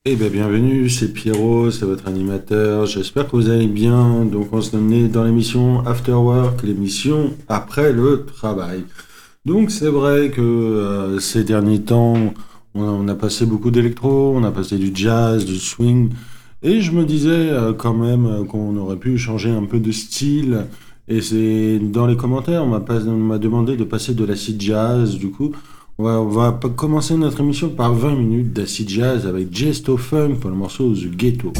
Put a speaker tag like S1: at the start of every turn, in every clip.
S1: Eh bien, bienvenue, c'est Pierrot, c'est votre animateur. J'espère que vous allez bien. Donc, on se est dans l'émission After Work, l'émission après le travail. Donc, c'est vrai que ces derniers temps, on a passé beaucoup d'électro, on a passé du jazz, du swing. Et je me disais quand même qu'on aurait pu changer un peu de style. Et c'est dans les commentaires, on m'a demandé de passer de l'acid jazz. Du coup, on va commencer notre émission par 20 minutes d'acid jazz avec Gesto Funk pour le morceau The Ghetto.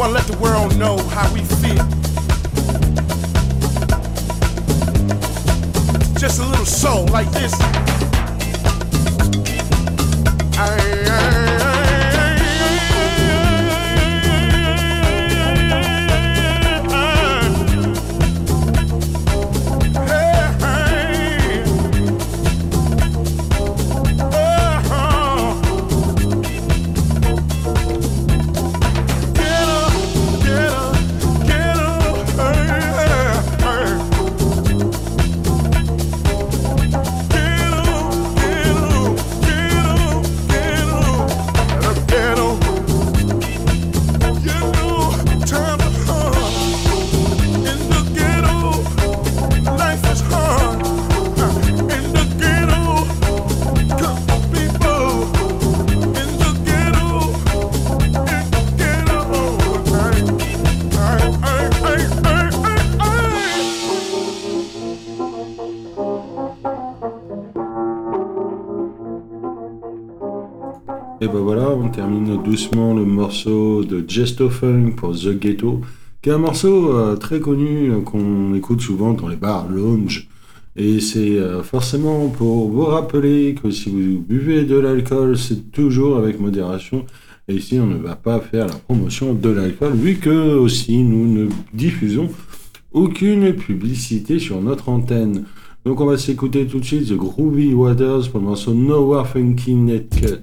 S2: wanna let the world know how we feel. Just a little soul like this.
S1: Et ben voilà, on termine doucement le morceau de Gesto Funk pour The Ghetto, qui est un morceau très connu qu'on écoute souvent dans les bars lounge. Et c'est forcément pour vous rappeler que si vous buvez de l'alcool, c'est toujours avec modération. Et ici, on ne va pas faire la promotion de l'alcool, vu que aussi nous ne diffusons aucune publicité sur notre antenne. Donc on va s'écouter tout de suite The Groovy Waters pour le morceau Nowhere Funky Net Cut.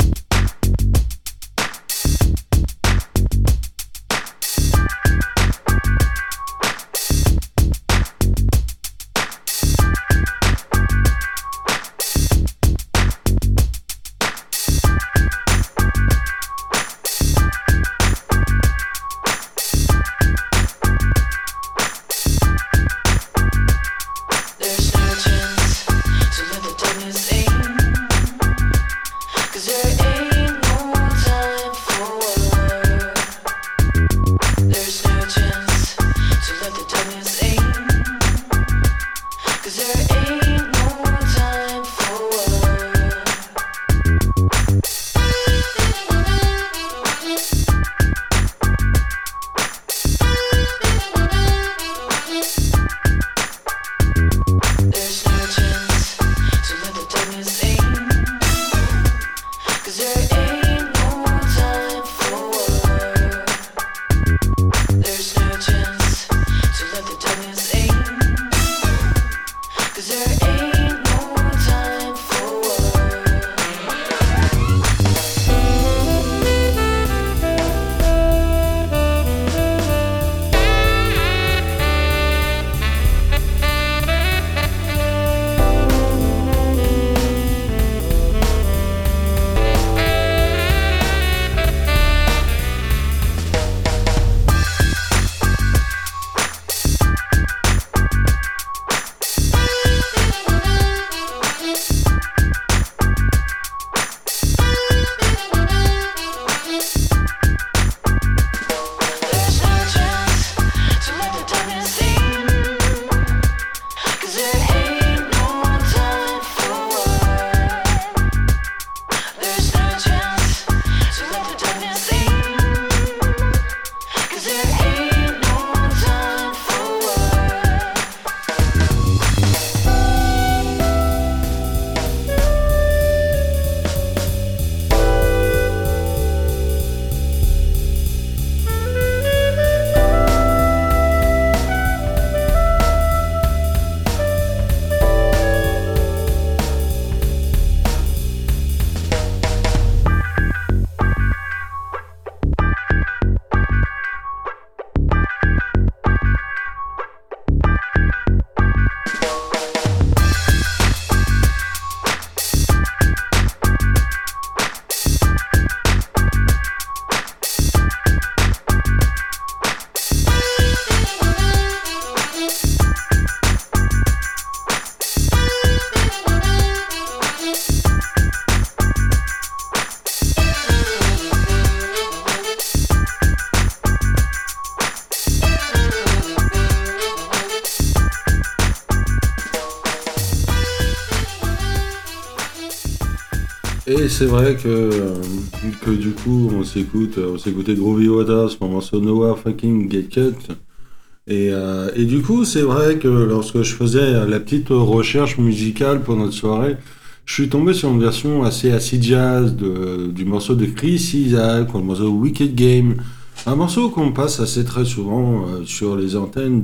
S1: c'est vrai que du coup, on s'écoutait Groovy Waters pour le morceau Nowhere Fucking Get Cut. Et du coup, c'est vrai que lorsque je faisais la petite recherche musicale pour notre soirée, je suis tombé sur une version assez acid jazz du morceau de Chris Isaak, le morceau Wicked Game. Un morceau qu'on passe assez très souvent sur les antennes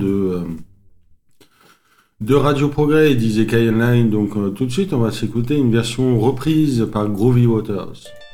S1: de Radio Progrès et d'Izeka Online. Donc tout de suite, on va s'écouter une version reprise par Groovy Waters.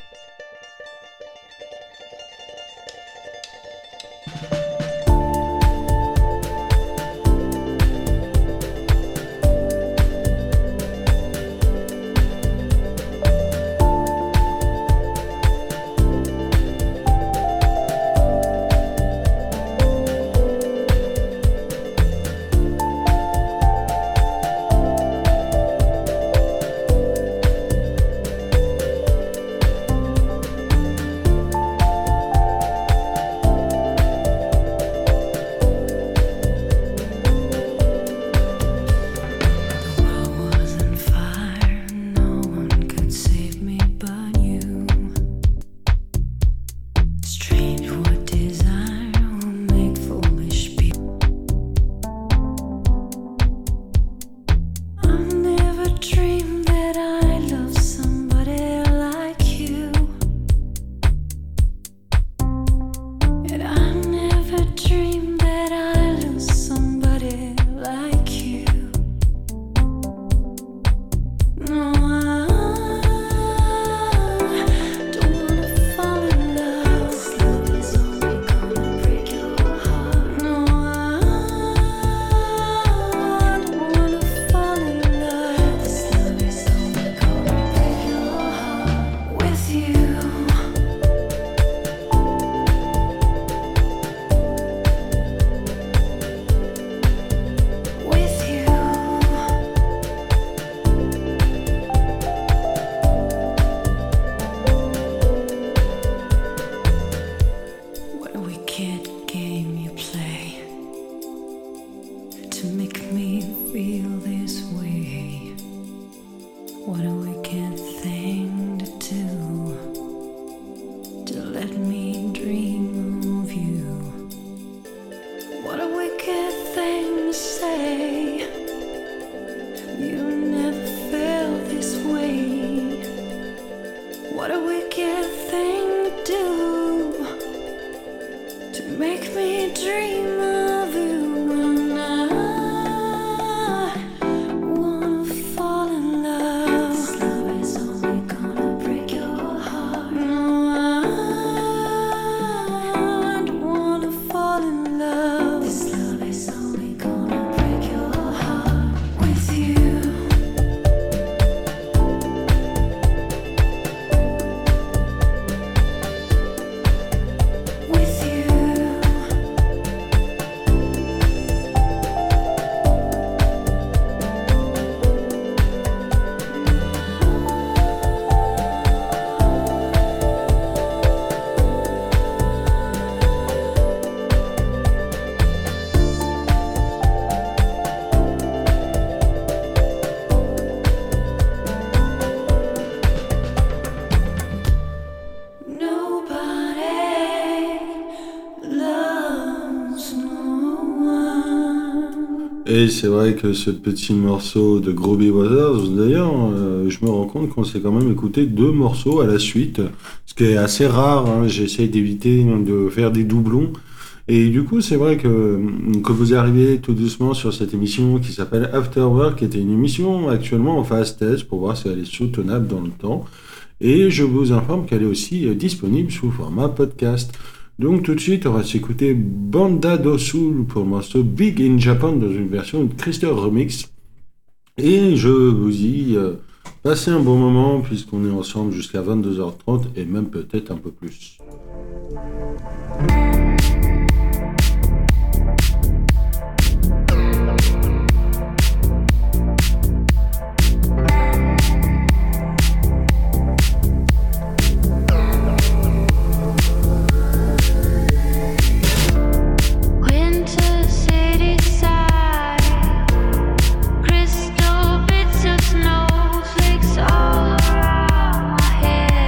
S1: Et c'est vrai que ce petit morceau de Groovy Waters, d'ailleurs, je me rends compte qu'on s'est quand même écouté 2 morceaux à la suite, ce qui est assez rare, hein. J'essaie d'éviter de faire des doublons. Et du coup, c'est vrai que vous arrivez tout doucement sur cette émission qui s'appelle After Work, qui était une émission actuellement en phase test pour voir si elle est soutenable dans le temps. Et je vous informe qu'elle est aussi disponible sous format podcast. Donc tout de suite, on va s'écouter Banda do Sul pour le morceau Big in Japan dans une version de Christer Remix. Et je vous dis, passez un bon moment puisqu'on est ensemble jusqu'à 22h30 et même peut-être un peu plus.
S3: Crystal bits of snowflakes all around my head.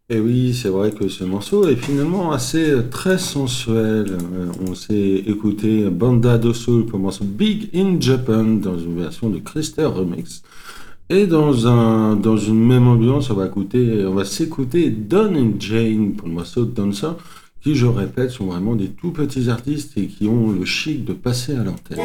S1: Et oui, c'est vrai que ce morceau est finalement assez très sensuel. On s'est écouté Banda do Sul pour le morceau Big in Japan dans une version de Krister Remix. Et dans une même ambiance, on va s'écouter Don and Jane pour le morceau Dancer, qui, je répète, sont vraiment des tout petits artistes et qui ont le chic de passer à l'antenne.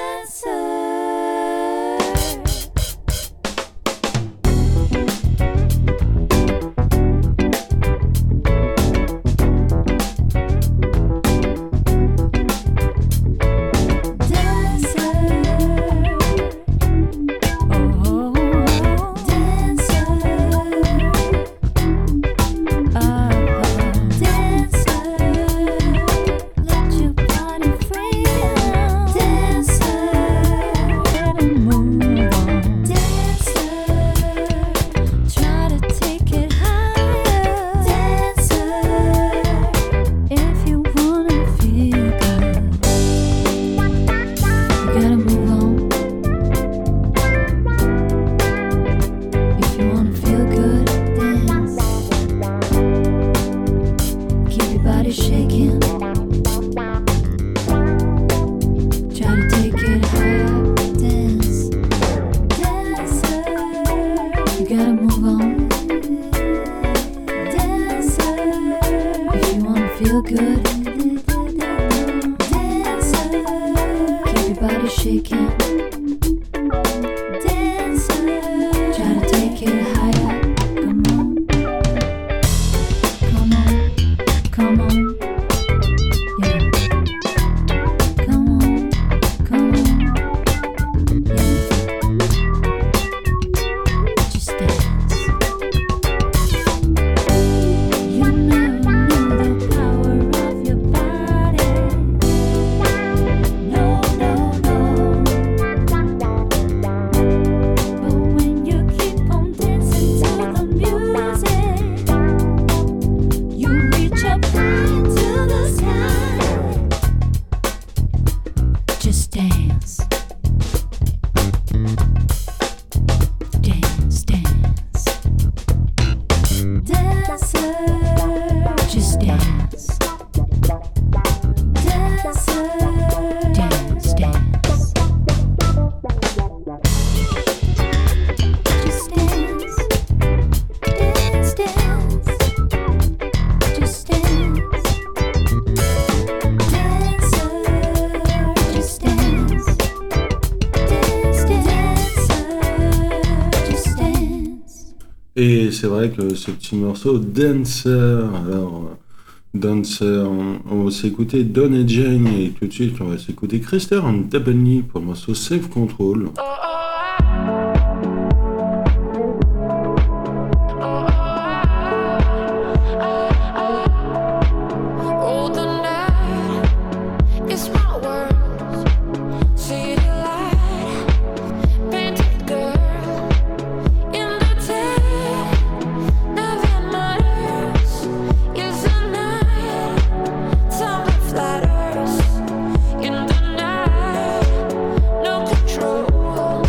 S1: Et c'est vrai que ce petit morceau, Dancer, Dancer, on s'est écouté Don et Jane, et tout de suite on va s'écouter Krister and Dabney pour le morceau Self Control.
S3: In the night, no control.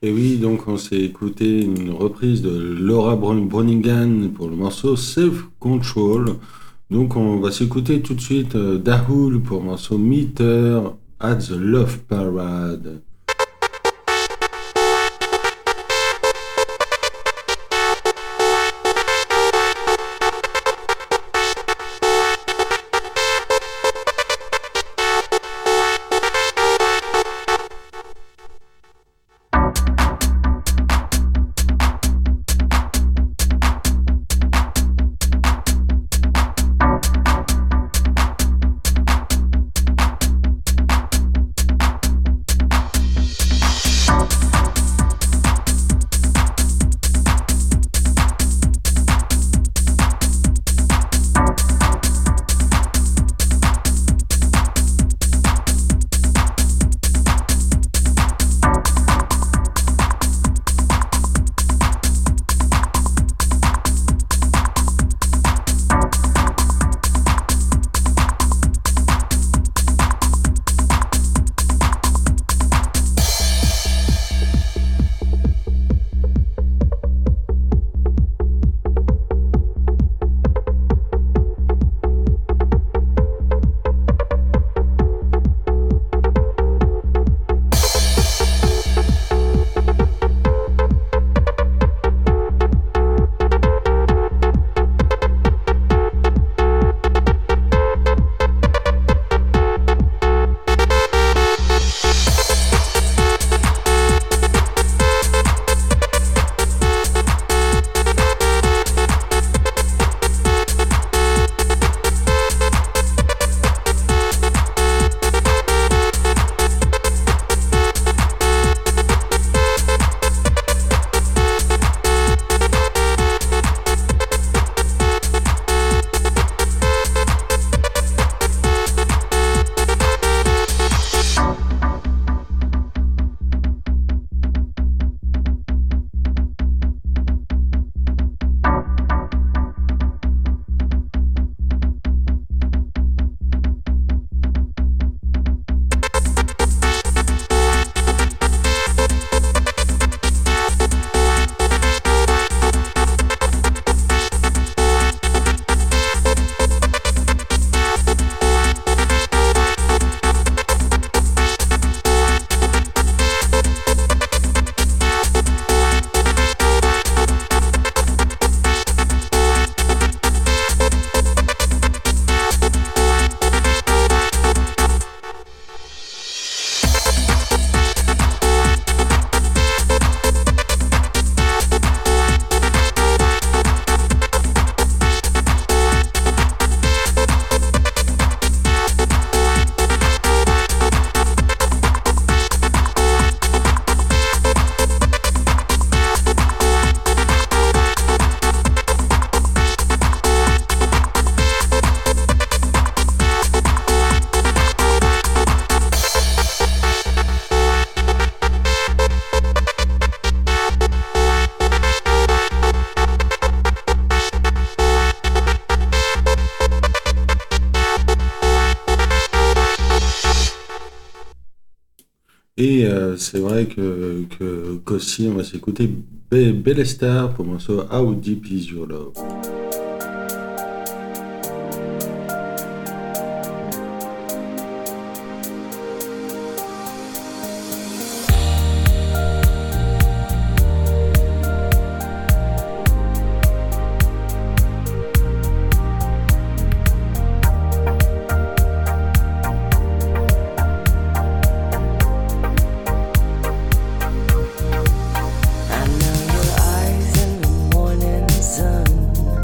S1: Et oui, donc on s'est écouté une reprise de Laura Branigan pour le morceau Self Control. Donc on va s'écouter tout de suite Dahul pour le morceau Meter at the Love Parade. Et c'est vrai qu'aussi on va s'écouter Bellestar pour le morceau How Deep Is Your Love.
S3: I know your eyes in the morning sun.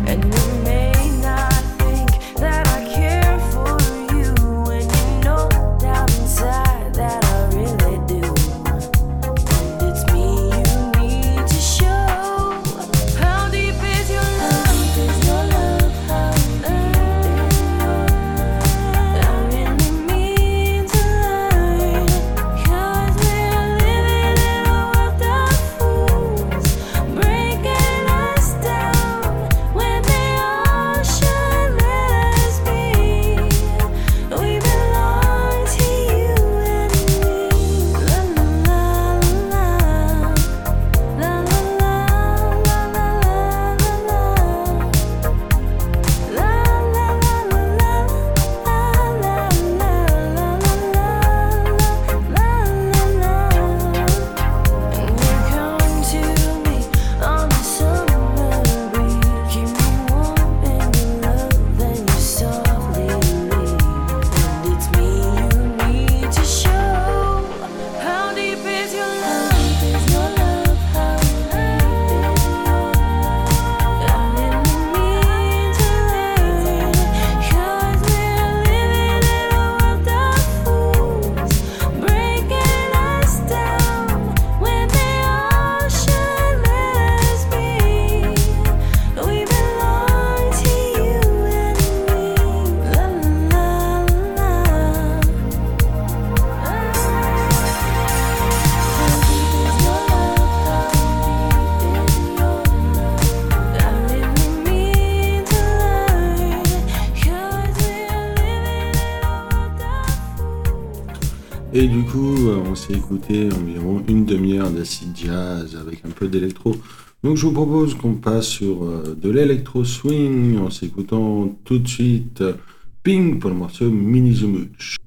S1: Et du coup, on s'est écouté environ une demi-heure d'acid jazz avec un peu d'électro. Donc je vous propose qu'on passe sur de l'électro swing en s'écoutant tout de suite Pink pour le morceau Mini the Mooch.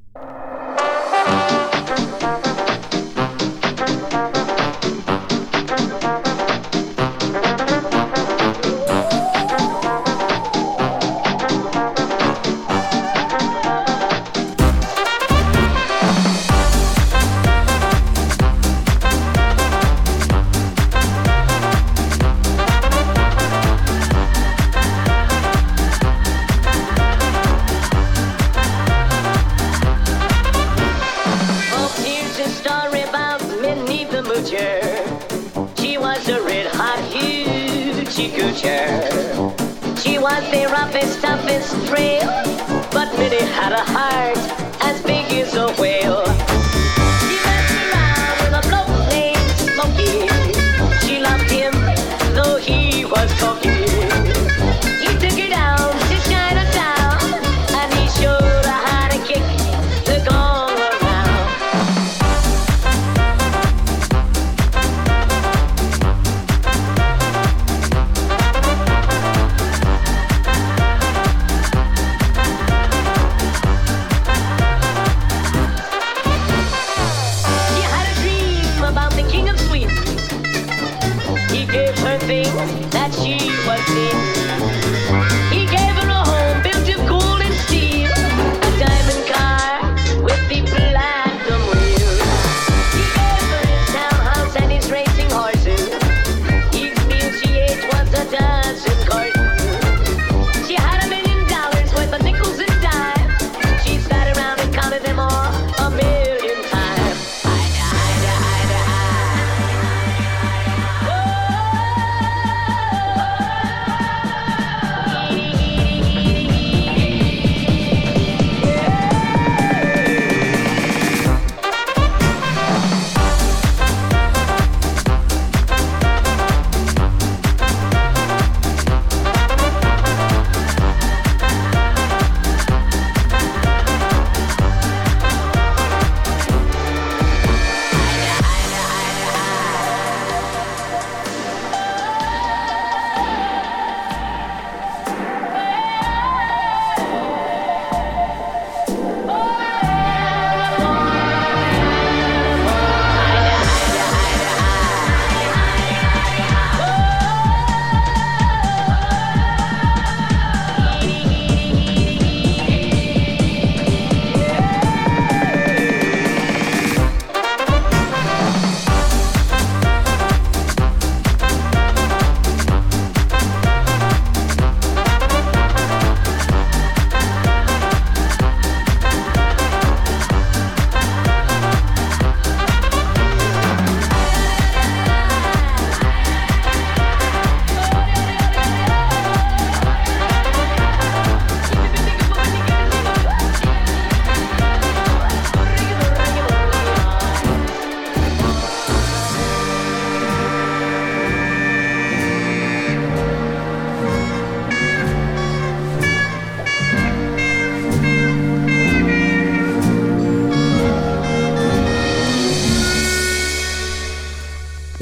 S3: She was the roughest, toughest trail, but Minnie had a heart as big as a whale. She messed around with a bloke named Smokey. She loved him, though he was cocky. He took her down to Chinatown, and he showed her how to kick the gong around.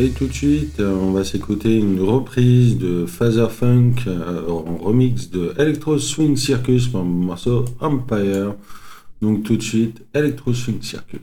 S1: Et tout de suite, on va s'écouter une reprise de Father Funk en remix de Electro Swing Circus pour le morceau Empire. Donc tout de suite, Electro Swing Circus.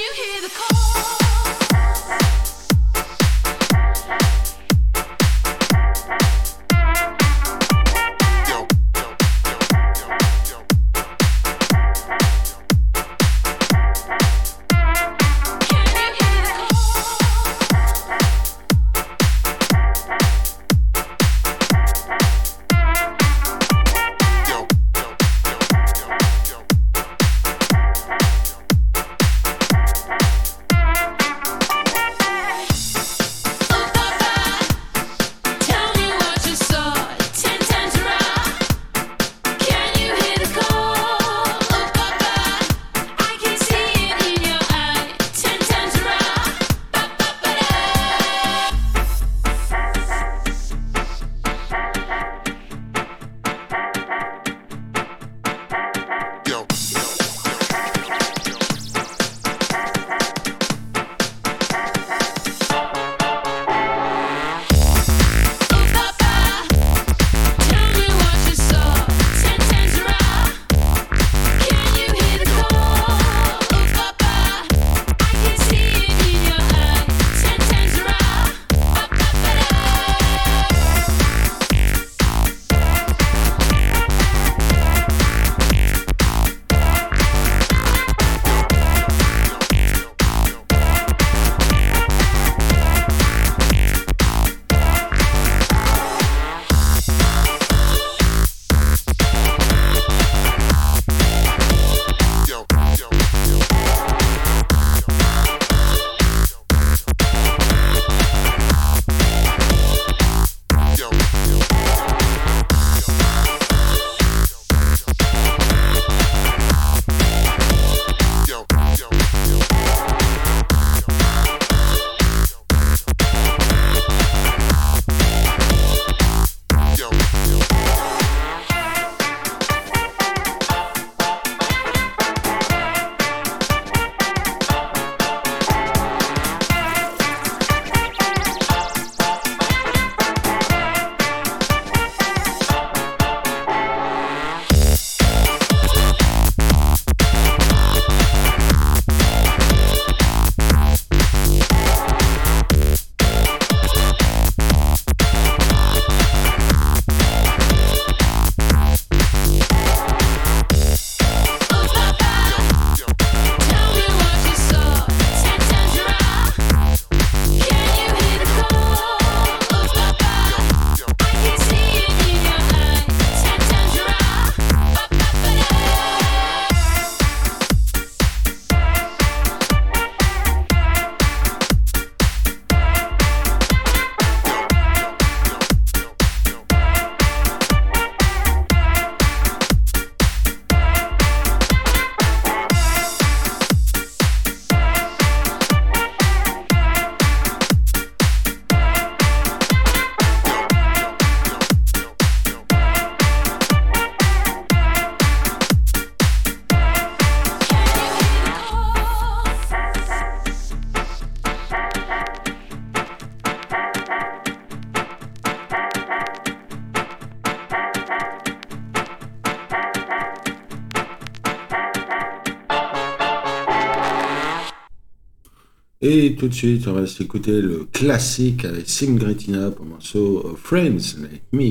S1: Et tout de suite, on va s'écouter le classique avec Sim Gretina pour le morceau Friends Like Me.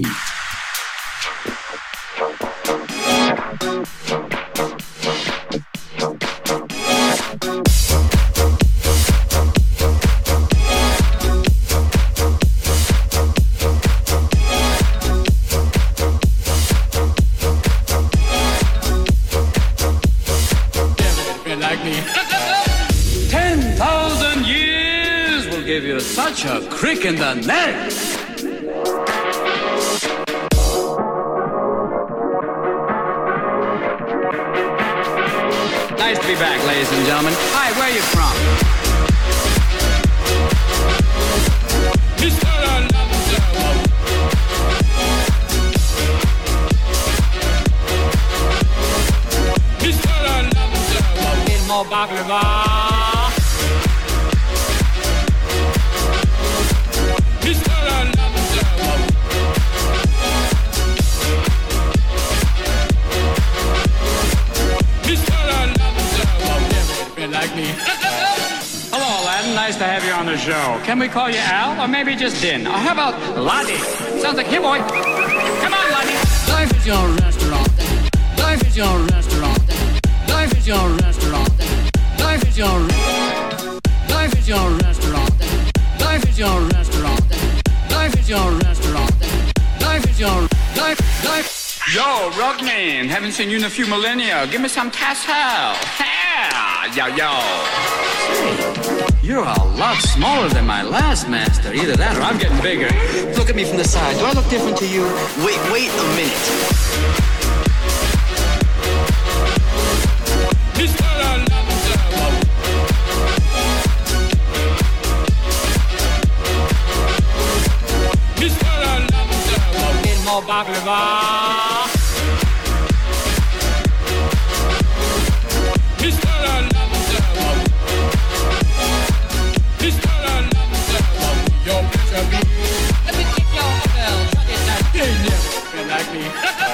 S4: Such a crick in the neck! Nice to be back, ladies and gentlemen. Hi, where are you from? Mr. Il m'en baklava. the show. Can we call you Al or maybe just Din? Or how about Lottie? Sounds like him, boy. Come on, Lottie. Life is your restaurant. Life is your restaurant. Life is your restaurant. Life is your Life is your restaurant. Life is your restaurant. Life is your restaurant. Life is your life. Yo, Rockman, haven't seen you in a few millennia. Give me some tassel. Yeah, yo. You're a lot smaller than my last master. Either that or I'm getting bigger. Look at me from the side. Do I look different to you?
S5: Wait a minute.
S4: More baklava. Let me kick your bell. They never been like me.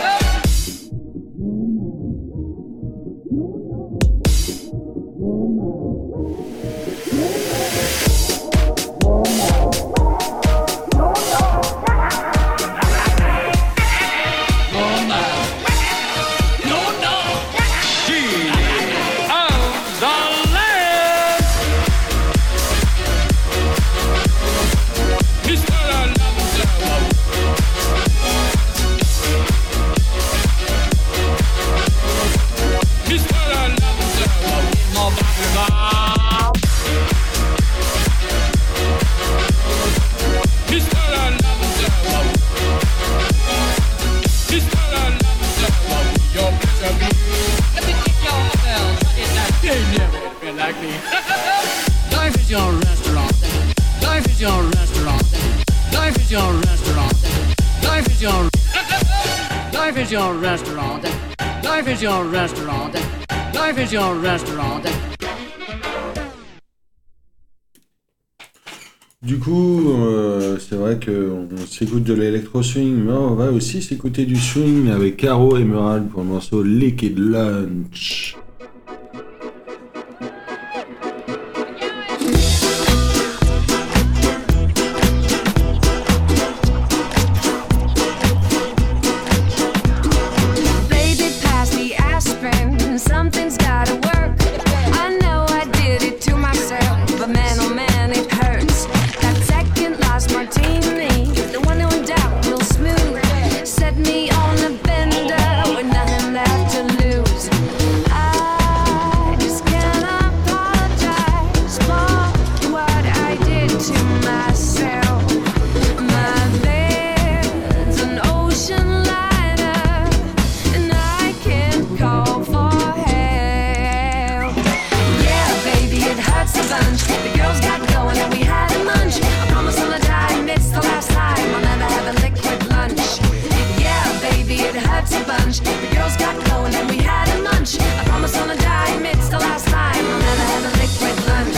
S4: Life is your restaurant. Life is your restaurant. Life is your restaurant. Life is your Life is your restaurant. Life is your restaurant. Life is your restaurant.
S1: Du coup, c'est vrai qu'on s'écoute de l'électro-swing, mais on va aussi s'écouter du swing avec Caro Emerald pour le morceau Liquid Lunch.
S6: Something's gotta work. I know I did it to myself, but man, oh man, it hurts. That second last martini, the one who went down real smooth, set me on a bender with nothing left to lose. I just can't apologize for what I did to myself. My bed's an ocean liner, and I can't call for bunch. The girls got going and we had a lunch. I promise on a dime, it's the last time I'll never have a liquid lunch. Yeah, baby, it hurts a bunch. The girls got going and we had a lunch. I promise on a dime, it's the last time I'll never have a liquid lunch.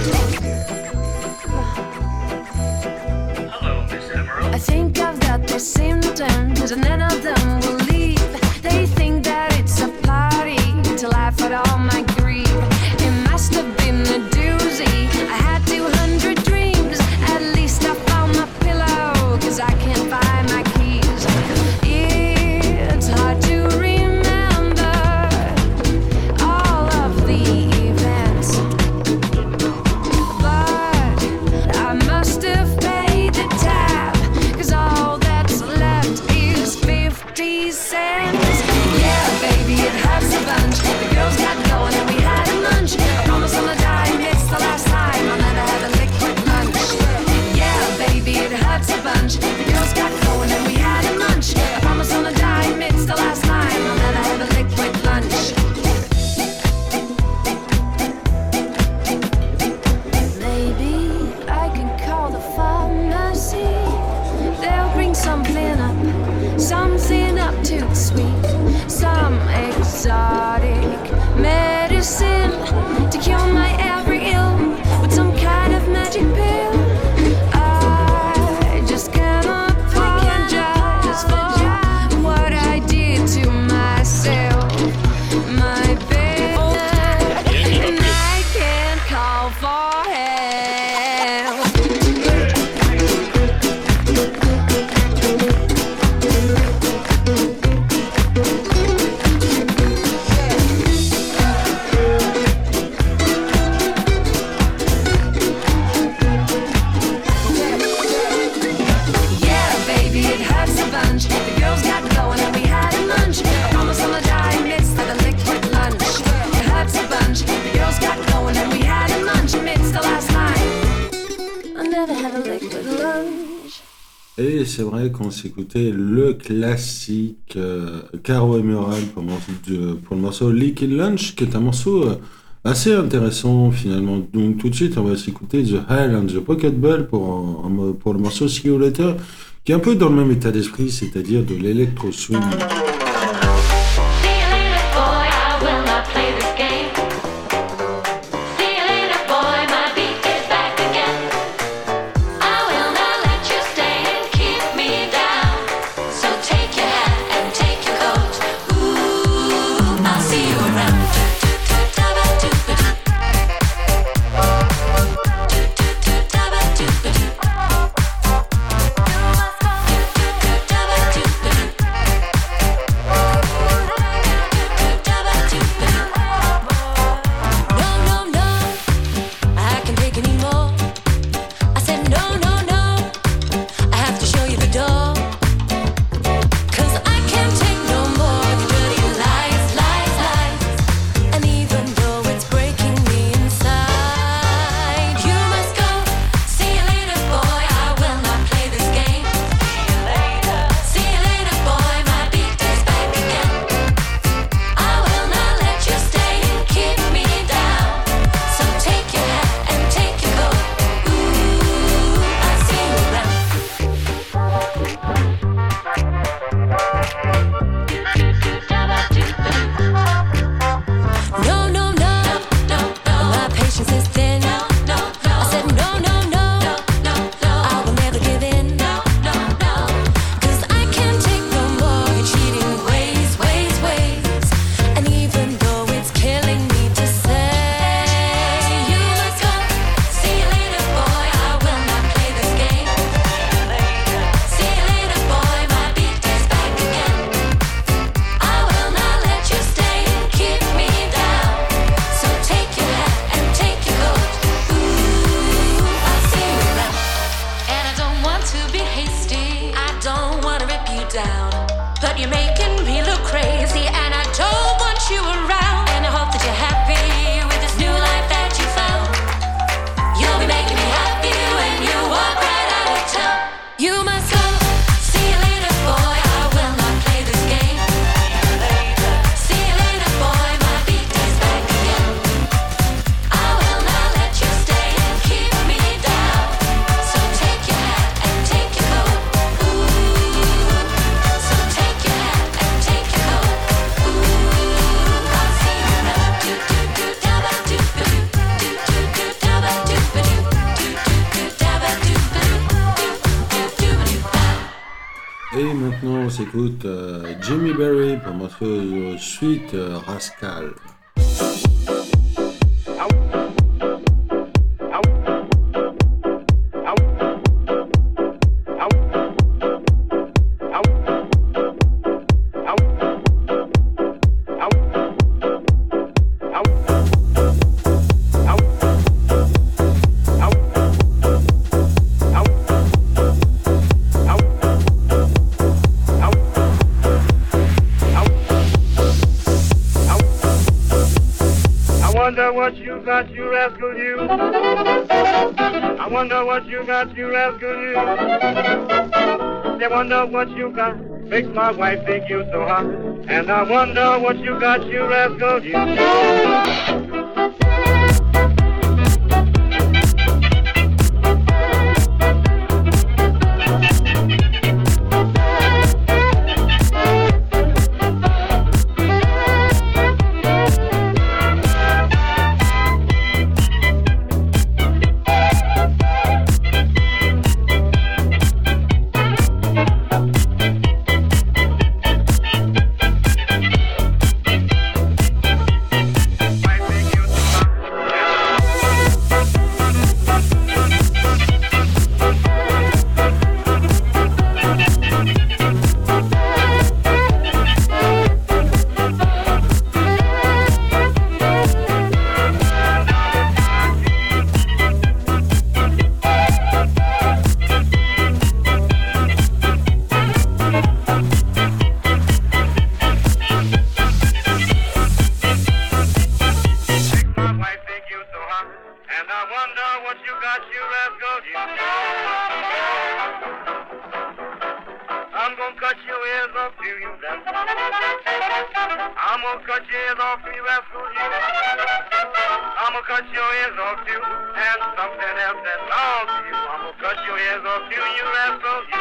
S7: Hello, Miss Emerald.
S6: I think I've got the symptoms and none of them will leave. They think that it's a party to laugh at all my grief. It must have been a I had 200 dreams, at least I found my pillow, 'cause I can't find my keys. It's hard to remember all of the events, but I must have paid the tab, 'cause all that's left is 50 cents. Yeah, baby, it hurts a bunch. The girls got going and we had a lunch. I promise on a dime, it's the last time I'll never have a liquid lunch. Yeah, baby, it hurts a bunch. The girls got going and we had a lunch. I promise on a dime, it's the last time I'll never have a liquid lunch. Maybe I can call the pharmacy. They'll bring something up too sweet, some exotic medicine to cure my every ill with some kind of magic pill. I just can't apologize for what I did to myself. My bed, and I can't call for help.
S1: Et c'est vrai qu'on s'écoutait le classique Caro Emerald pour le morceau Liquid Lunch, qui est un morceau assez intéressant finalement. Donc tout de suite, on va s'écouter The Hell and the Pocket Bell pour le morceau See You Later, qui est un peu dans le même état d'esprit, c'est-à-dire de l'électro-swing. Et maintenant, on s'écoute Jimmy Berry pour le morceau Sweet Rascal.
S5: What you got, you rascal, you. I wonder what you got, you rascal, you. I wonder what you got, makes my wife think you so hot. And I wonder what you got, you rascal, you. gonna cut your ears off to you rascal you. I'm gonna cut your ears off too, and something else that belongs to you. I'm gonna cut your ears off too, you rascal you.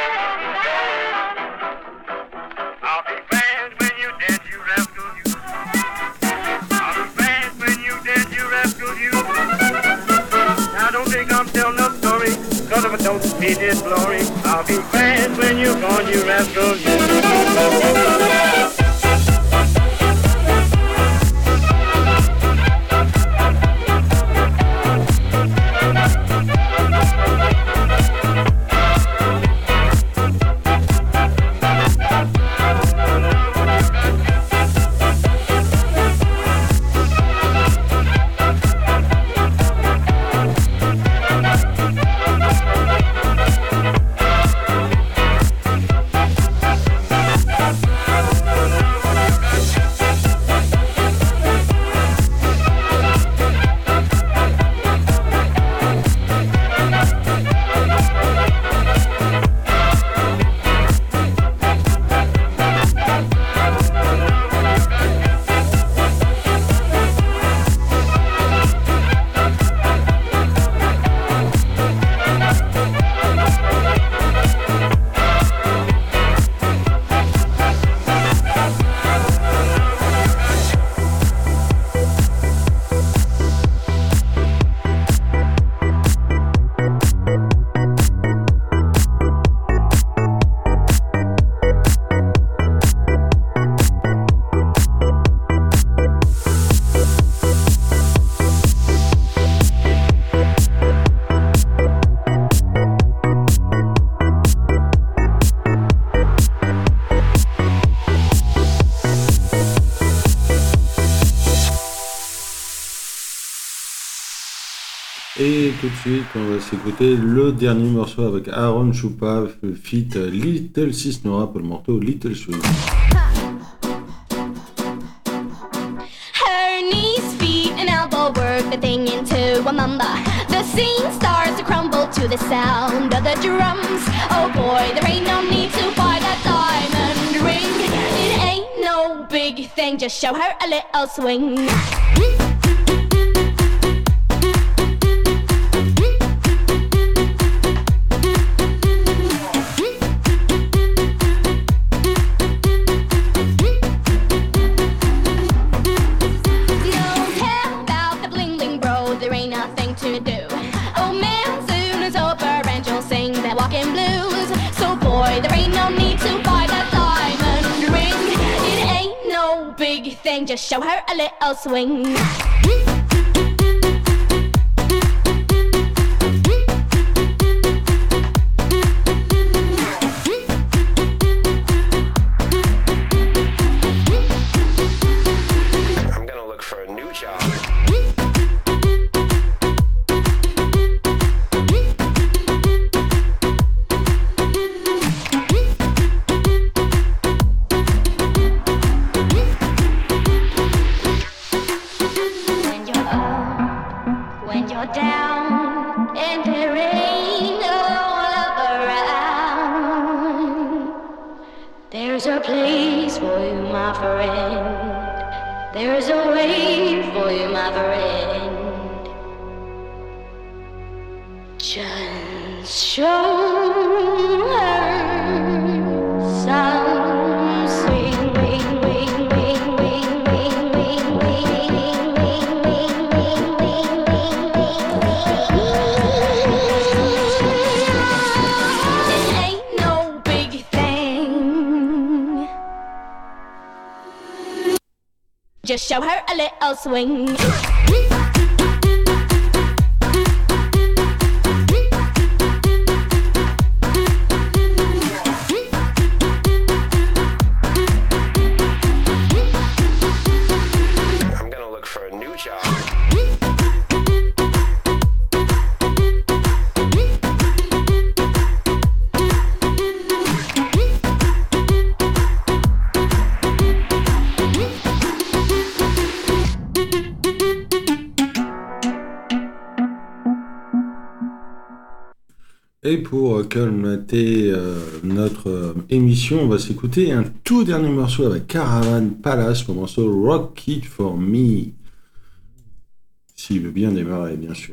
S5: I'll be glad when you dead, you rascal you. I'll be glad when you dead, you rascal you. Now don't think I'm telling no story, cause if I don't see this glory, I'll be glad when you're gone, you rascal you.
S1: Et tout de suite, on va s'écouter le dernier morceau avec Aaron Chupa, feat Little Sis Nora pour le morceau Little Sweet.
S7: Her knees, feet, and elbow work the thing into a mamba. The scene starts to crumble to the sound of the drums. Oh boy, there ain't no need to buy that diamond ring. It ain't no big thing, just show her a little swing. Thing, just show her a little swing.
S8: I'm gonna look for a new job.
S7: Down and there ain't no love around. There's a place for you, my friend. There's a way for you, my friend. Just show her some swing. Just show her a little swing.
S8: I'm gonna look for a new job.
S1: Et pour colmater notre émission, on va s'écouter un tout dernier morceau avec Caravan Palace, le morceau Rock It For Me. S'il veut bien démarrer, bien sûr.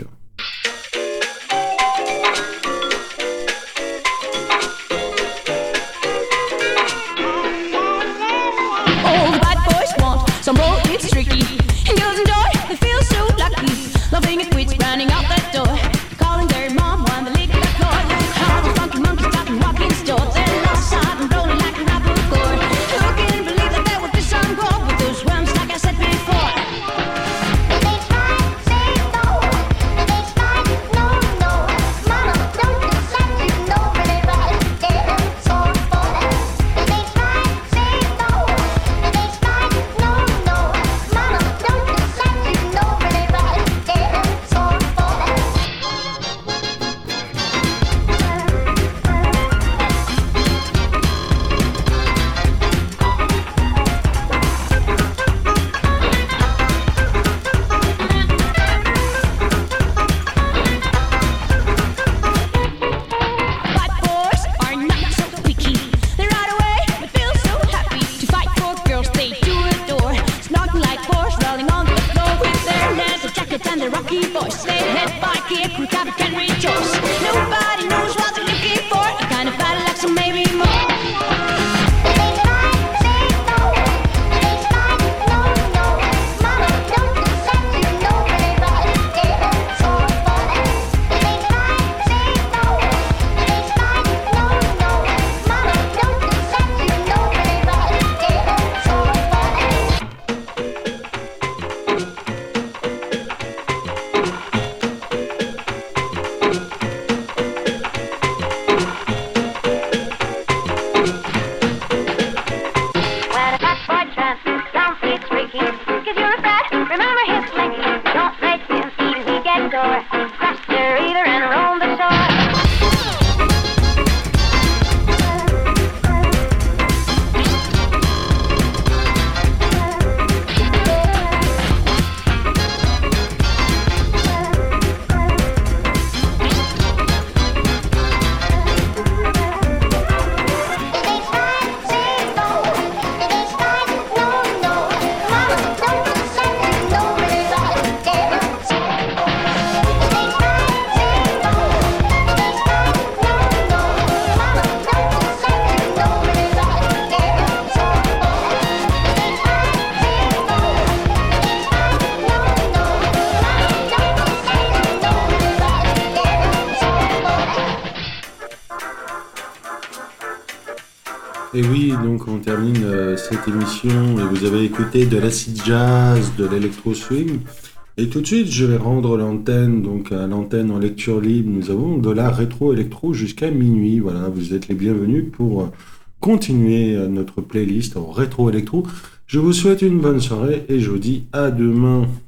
S9: All the bad boys want some road, it's tricky. And girls enjoy, they feel so lucky. Loving it quits, running out that door. Calling their mom when they lick that floor. How the funky monkeys got and walking store. They're lost side and rolling like a rapper core. Who can believe that there would be some gold with those worms like I said before?
S7: They try, say no. They try, no, no. Mama, don't you say you know really right. They're so for that. They try, say no. They try, no, no. Mama, don't you say you know really right. They're so for that.
S9: Bad boys are not so picky. They ride away, but feel so happy to fight for girls they do adore. Snorting like boars, rolling on the floor with their leather jacket and their rocky voice. They head by kick, recover can rejoice. Nobody knows what they're looking for. A kind of battle like some maybe more.
S7: They try, say no. They try, no, no. Mama, don't you say you know really right. They're so for that. They try, say no. They try, no, no. Mama, don't you say you know really right. They're so for that.
S3: When a fat boy dances, don't be tricky. Cause you're a fat, remember his slinky. Don't make him even he gets sore. Crash the reader and roam the shore.
S7: They try, say no. They try, no, no. Mama, don't you say you know really right. They're so for that. They try, say no. They try, no, no. Mama, don't you say you know really right. They're so for that. They try, say no. They try, no, no. Mama, don't you say you know really right. They're so for that.
S1: Et oui, donc on termine cette émission et vous avez écouté de l'acid jazz, de l'électro swing. Et tout de suite, je vais rendre l'antenne, donc à l'antenne en lecture libre. Nous avons de la rétro-électro jusqu'à minuit. Voilà, vous êtes les bienvenus pour continuer notre playlist en rétro-électro. Je vous souhaite une bonne soirée et je vous dis à demain.